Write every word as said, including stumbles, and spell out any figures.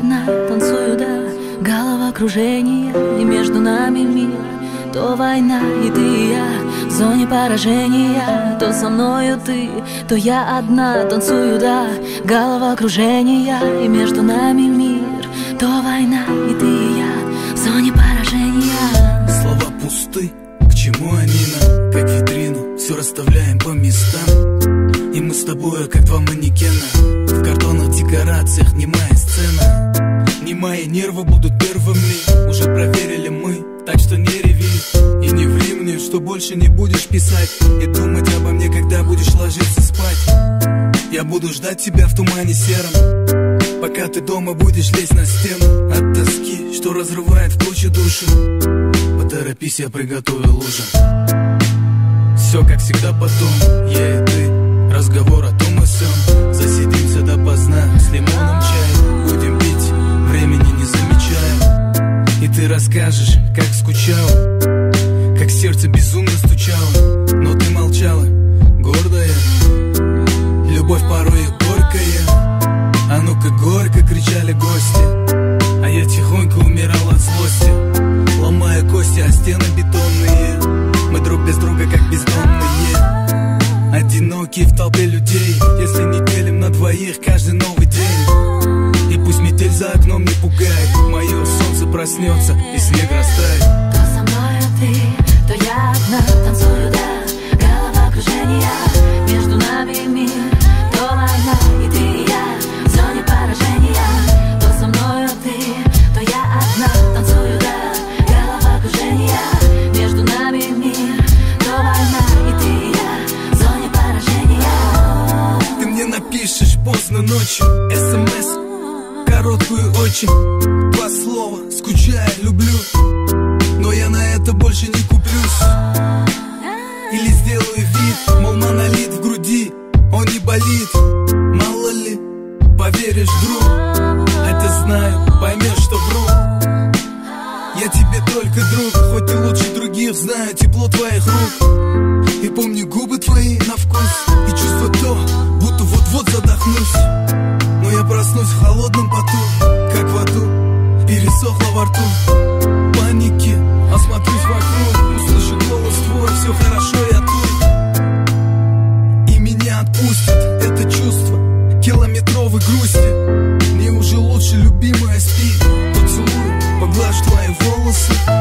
одна танцую, да, головокружение, и между нами мир. То война, и ты и я в зоне поражения. То со мною ты, то я одна танцую, да, головокружение, и между нами мир. То война, и ты и я в зоне поражения. Слова пусты, к чему они нам? Как витрину, все расставляем по местам. И мы с тобой, как два манекена, в картонных декорациях немая сцена. Немая нервы будут первыми, уже проверили мы, так что не реви. И не ври мне, что больше не будешь писать и думать обо мне, когда будешь ложиться спать. Я буду ждать тебя в тумане сером, пока ты дома будешь лезть на стену. От тоски, что разрывает в клочья душу, поторопись, я приготовил ужин. Все как всегда потом, я и ты, разговор о том и сём. Засидимся допоздна с лимоном чаем, будем пить, времени не замечая. И ты расскажешь, как скучала, как сердце безумно стучало, но ты молчала, гордая. Любовь порой и горькая, а ну-ка горько, кричали гости. А я тихонько умирал от злости, ломая кости о стены бетонные. Мы друг без друга как бездомные, одинокие в толпе людей, если не делим на двоих каждый новый день. И пусть метель за окном не пугает, мое солнце проснется и снег растает. То со мной ты, то я одна танцую, да, головокружение, между нами мир. То война, и ты и я в зоне поражения. То со мною ты, то я одна танцую, да, головокружение, между нами мир. То война, и ты и я в зоне поражения. Ты мне напишешь поздно ночью СМС, короткую очень, два слова, скучаю, люблю. Но я на это больше не куплюсь. Или сделаю вид, мол, монолит в груди, он не болит. Мало ли, поверишь вдруг, хотя знаю, поймешь, что вру. Я тебе только друг, хоть ты лучше других, знаю тепло твоих рук. И помню губы твои на вкус, и чувство то, будто вот-вот задохнусь. Но я проснусь в холодном поту, как в аду, пересохло во рту. Паники, осмотрюсь вокруг, услышу голос твой, все хорошо, я тут. И меня отпустит это чувство километровой грусти. Мне уже лучше, любимая, спи, поцелуй, поглажу твои волосы.